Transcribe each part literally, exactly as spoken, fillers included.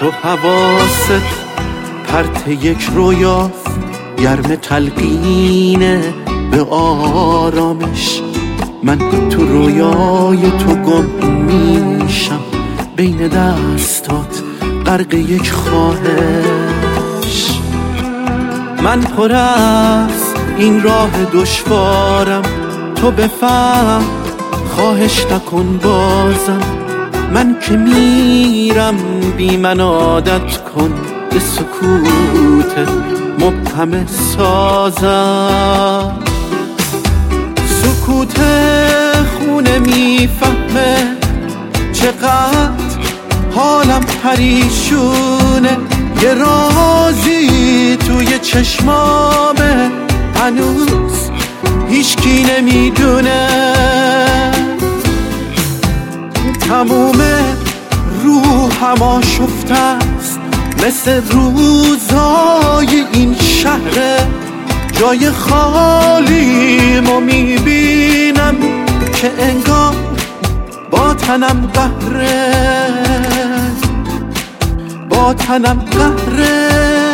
تو حواست پرت یک رویاست، گرم تلقینه به آرامش. من تو رویای تو گم میشم، بین دستات غرق یک خواهش. من پر از این راه دشوارم، تو بفهم خواهش نکن بازم. من که میرم بی من عادت کن، به سکوت مبهم سازم. سکوت خونه میفهمه چقدر حالم پریشونه. یه رازی توی چشمامه هنوز هیچکی نمیدونه. تموم روحم آشفته است، مثل روزای این شهر. جای خالیمو میبینم که انگار با تنم قهره، با تنم قهره.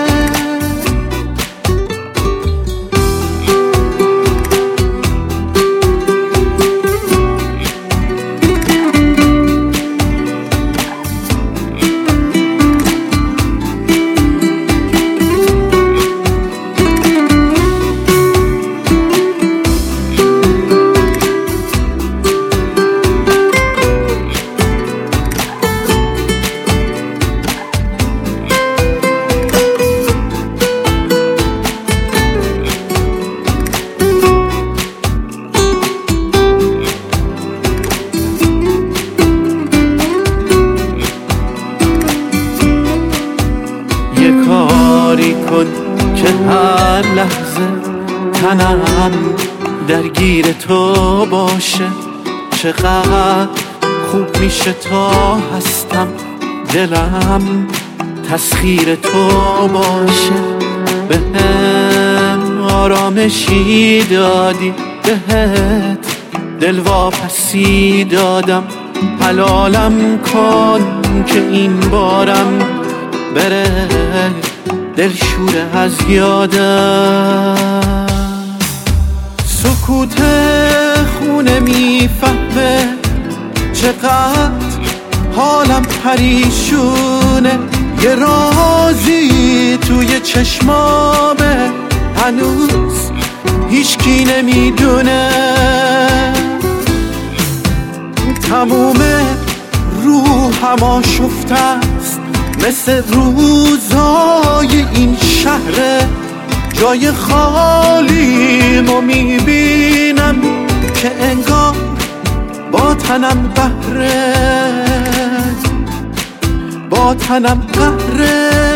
یه کاری کن که هر لحظه تنم درگیر تو باشه. چقدر خوب میشه تا هستم، دلم تسخیر تو باشه. بهم آرامشی دادی، بهت دل واپسی دادم. حلالم کن که این بارم بره دلشوره از یادم. سکوت خونه میفهمه چقدر حالم پریشونه. یه رازی توی چشمامه هنوز هیچکی نمیدونه. تموم روحم آشفته است، مثل روزای این شهر. جای خالیمو میبینم که انگار با تنم قهره، با تنم قهره.